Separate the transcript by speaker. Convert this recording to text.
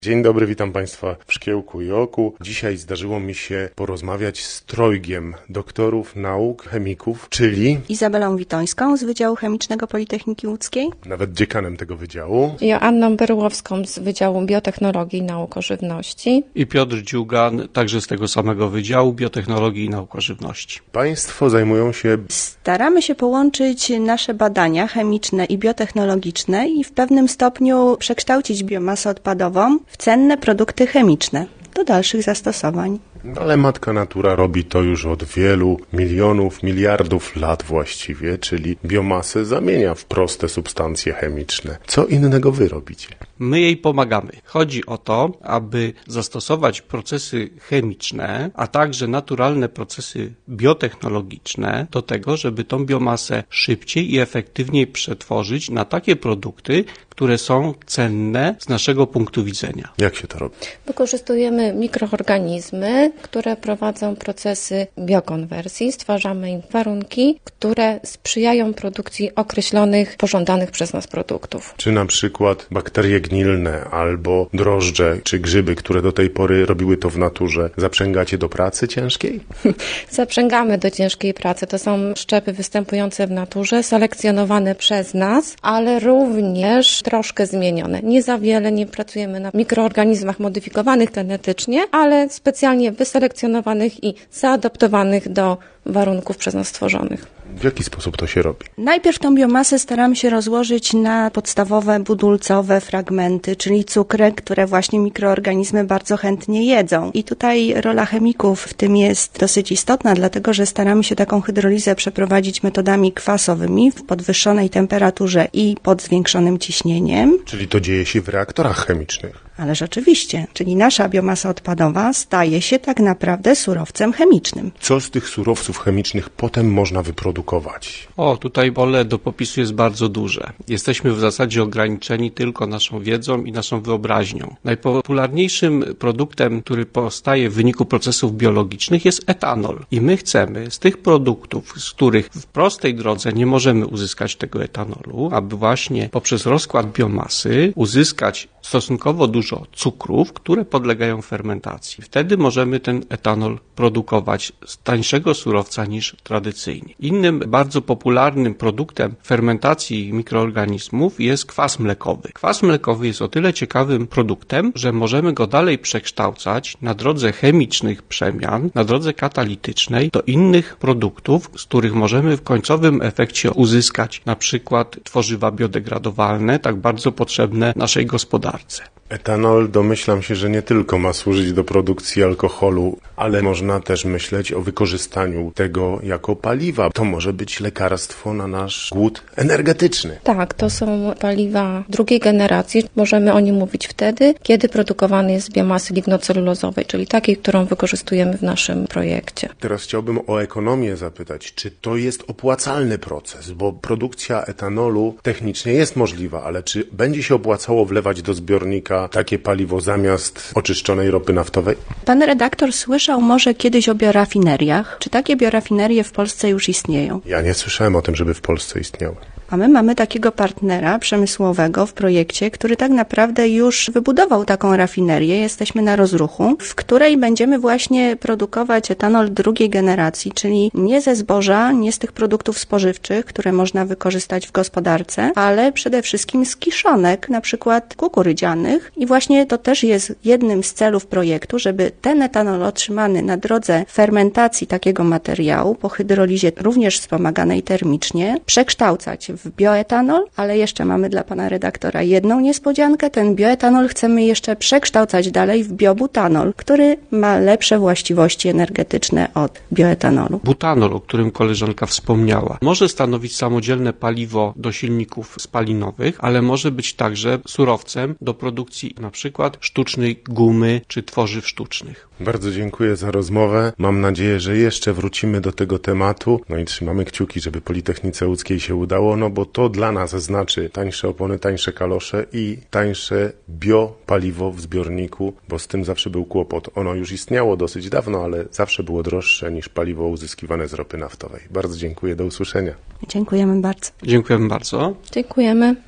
Speaker 1: Dzień dobry, witam Państwa w Szkiełku i Oku. Dzisiaj zdarzyło mi się porozmawiać z trojgiem doktorów nauk, chemików, czyli
Speaker 2: Izabelą Witońską z Wydziału Chemicznego Politechniki Łódzkiej,
Speaker 1: nawet dziekanem tego wydziału,
Speaker 3: Joanną Berłowską z Wydziału Biotechnologii i Nauk o Żywności
Speaker 4: i Piotr Dziugan, także z tego samego Wydziału Biotechnologii i Nauk o Żywności.
Speaker 1: Państwo zajmują się...
Speaker 2: Staramy się połączyć nasze badania chemiczne i biotechnologiczne i w pewnym stopniu przekształcić biomasę odpadową w cenne produkty chemiczne do dalszych zastosowań.
Speaker 1: Ale matka natura robi to już od wielu milionów, miliardów lat właściwie, czyli biomasę zamienia w proste substancje chemiczne. Co innego wy robicie?
Speaker 4: My jej pomagamy. Chodzi o to, aby zastosować procesy chemiczne, a także naturalne procesy biotechnologiczne do tego, żeby tą biomasę szybciej i efektywniej przetworzyć na takie produkty, które są cenne z naszego punktu widzenia.
Speaker 1: Jak się to robi?
Speaker 3: Wykorzystujemy mikroorganizmy, które prowadzą procesy biokonwersji. Stwarzamy im warunki, które sprzyjają produkcji określonych, pożądanych przez nas produktów.
Speaker 1: Czy na przykład bakterie gnilne albo drożdże czy grzyby, które do tej pory robiły to w naturze, zaprzęgacie do pracy ciężkiej?
Speaker 3: Zaprzęgamy do ciężkiej pracy. To są szczepy występujące w naturze, selekcjonowane przez nas, ale również troszkę zmienione. Nie za wiele, nie pracujemy na mikroorganizmach modyfikowanych genetycznie, ale specjalnie wyselekcjonowanych i zaadaptowanych do warunków przez nas stworzonych.
Speaker 1: W jaki sposób to się robi?
Speaker 2: Najpierw tą biomasę staramy się rozłożyć na podstawowe budulcowe fragmenty, czyli cukry, które właśnie mikroorganizmy bardzo chętnie jedzą. I tutaj rola chemików w tym jest dosyć istotna, dlatego że staramy się taką hydrolizę przeprowadzić metodami kwasowymi w podwyższonej temperaturze i pod zwiększonym ciśnieniem.
Speaker 1: Czyli to dzieje się w reaktorach chemicznych.
Speaker 2: Ale rzeczywiście, czyli nasza biomasa odpadowa staje się tak naprawdę surowcem chemicznym.
Speaker 1: Co z tych surowców chemicznych potem można wyprodukować?
Speaker 4: Tutaj pole do popisu jest bardzo duże. Jesteśmy w zasadzie ograniczeni tylko naszą wiedzą i naszą wyobraźnią. Najpopularniejszym produktem, który powstaje w wyniku procesów biologicznych, jest etanol. I my chcemy z tych produktów, z których w prostej drodze nie możemy uzyskać tego etanolu, aby właśnie poprzez rozkład biomasy uzyskać stosunkowo dużo cukrów, które podlegają fermentacji. Wtedy możemy ten etanol produkować z tańszego surowca niż tradycyjnie. Innym bardzo popularnym produktem fermentacji mikroorganizmów jest kwas mlekowy. Kwas mlekowy jest o tyle ciekawym produktem, że możemy go dalej przekształcać na drodze chemicznych przemian, na drodze katalitycznej do innych produktów, z których możemy w końcowym efekcie uzyskać na przykład tworzywa biodegradowalne, tak bardzo potrzebne naszej gospodarce.
Speaker 1: Etanol, domyślam się, że nie tylko ma służyć do produkcji alkoholu, ale można też myśleć o wykorzystaniu tego jako paliwa. To może być lekarstwo na nasz głód energetyczny.
Speaker 3: Tak, to są paliwa drugiej generacji. Możemy o nim mówić wtedy, kiedy produkowany jest z biomasy lignocelulozowej, czyli takiej, którą wykorzystujemy w naszym projekcie.
Speaker 1: Teraz chciałbym o ekonomię zapytać, czy to jest opłacalny proces, bo produkcja etanolu technicznie jest możliwa, ale czy będzie się opłacało wlewać do zbiornika takie paliwo zamiast oczyszczonej ropy naftowej?
Speaker 2: Pan redaktor słyszał może kiedyś o biorafineriach? Czy takie biorafinerie w Polsce już istnieją?
Speaker 1: Ja nie słyszałem o tym, żeby w Polsce istniały.
Speaker 2: A my mamy takiego partnera przemysłowego w projekcie, który tak naprawdę już wybudował taką rafinerię. Jesteśmy na rozruchu, w której będziemy właśnie produkować etanol drugiej generacji, czyli nie ze zboża, nie z tych produktów spożywczych, które można wykorzystać w gospodarce, ale przede wszystkim z kiszonek, na przykład kukurydzianych. I właśnie to też jest jednym z celów projektu, żeby ten etanol otrzymany na drodze fermentacji takiego materiału, po hydrolizie również wspomaganej termicznie, przekształcać w bioetanol, ale jeszcze mamy dla pana redaktora jedną niespodziankę. Ten bioetanol chcemy jeszcze przekształcać dalej w biobutanol, który ma lepsze właściwości energetyczne od bioetanolu.
Speaker 4: Butanol, o którym koleżanka wspomniała, może stanowić samodzielne paliwo do silników spalinowych, ale może być także surowcem do produkcji na przykład sztucznej gumy czy tworzyw sztucznych.
Speaker 1: Bardzo dziękuję za rozmowę. Mam nadzieję, że jeszcze wrócimy do tego tematu. No i trzymamy kciuki, żeby Politechnice Łódzkiej się udało, no bo to dla nas znaczy tańsze opony, tańsze kalosze i tańsze biopaliwo w zbiorniku, bo z tym zawsze był kłopot. Ono już istniało dosyć dawno, ale zawsze było droższe niż paliwo uzyskiwane z ropy naftowej. Bardzo dziękuję, do usłyszenia.
Speaker 2: Dziękujemy bardzo.
Speaker 4: Dziękujemy bardzo.
Speaker 3: Dziękujemy.